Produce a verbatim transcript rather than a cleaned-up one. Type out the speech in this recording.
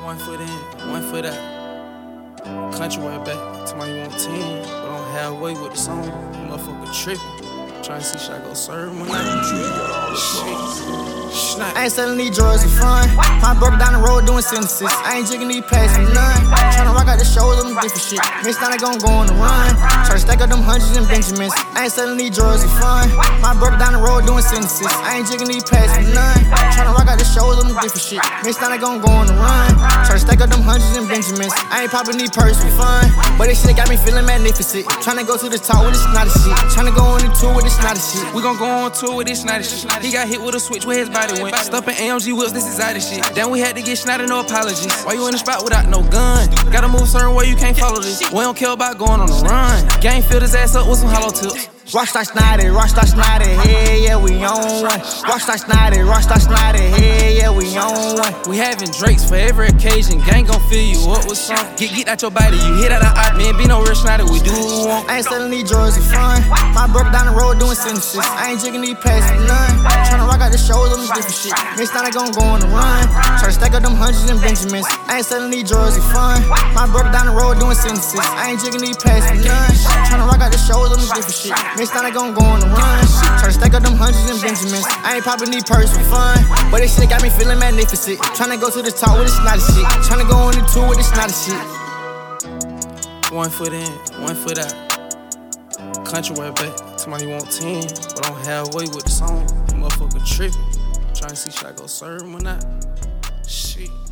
One foot in, one foot out. Country way back, somebody you want ten, but I'm halfway with the song. Motherfucker trippin'. Tryna see should I go serve him or not? Shit. Snap. I ain't selling these drugs for fun. My brother down the road doing synthesis. I ain't jigging these packs for none. Tryna rock out the shows on them different shit. Next time they gon' go on the run. Tryna stack up them hundreds and Benjamins. I ain't selling these drugs for fun. My brother down the road doing synthesis. I ain't jigging these packs for none. Tryna rock out the shows on them different shit. Next time they gon' go on the run. Tryna stack up them hundreds and Benjamins. I ain't popping these purses for fun, but this shit got me feeling magnificent. Tryna go to the top with this snotty shit. Tryna go on the tour with this snotty shit. We gon' go on tour with this snotty shit. He got hit with a switch where his body went. Stuffing A M G whips, this is out of shit. Then we had to get snotty, no apologies. Why you in the spot without no gun? Gotta move certain way, you can't follow this. We don't care about going on the run. Gang filled his ass up with some hollow tips. Rockstar snotty, rockstar snotty, yeah, yeah, we on one. Rockstar snotty, rockstar snotty, yeah, yeah, we on one. We having drakes for every occasion. Gang gon' fill you up with some. Get get out your body, you hit out the eye. Man, be no real snotty, we do what we want. I ain't selling these drugs for fun. My brother down the road doing synthesis. I ain't jigging these packs for none. Tryna rock out the shows on them different shit. Next time they gon' go on the run. Tryna stack up them hundreds and Benjamins. I ain't selling these drugs for fun. My brother down the road doing synthesis. I ain't jigging these packs for none. Tryna rock out the shows on them different shit. Next time they gon' go on the run. Tryna stack up them hundreds and Benjamins. I ain't popping these purses for fun, but this shit got me feeling magnificent. Tryna go to the top with this snotty shit. Tryna go on the tour with this snotty shit. One foot in, one foot out. Country way back, somebody you want ten, but I'm halfway with the song. Motherfucker trippin'. Tryna see should I go serve him or not? Shit.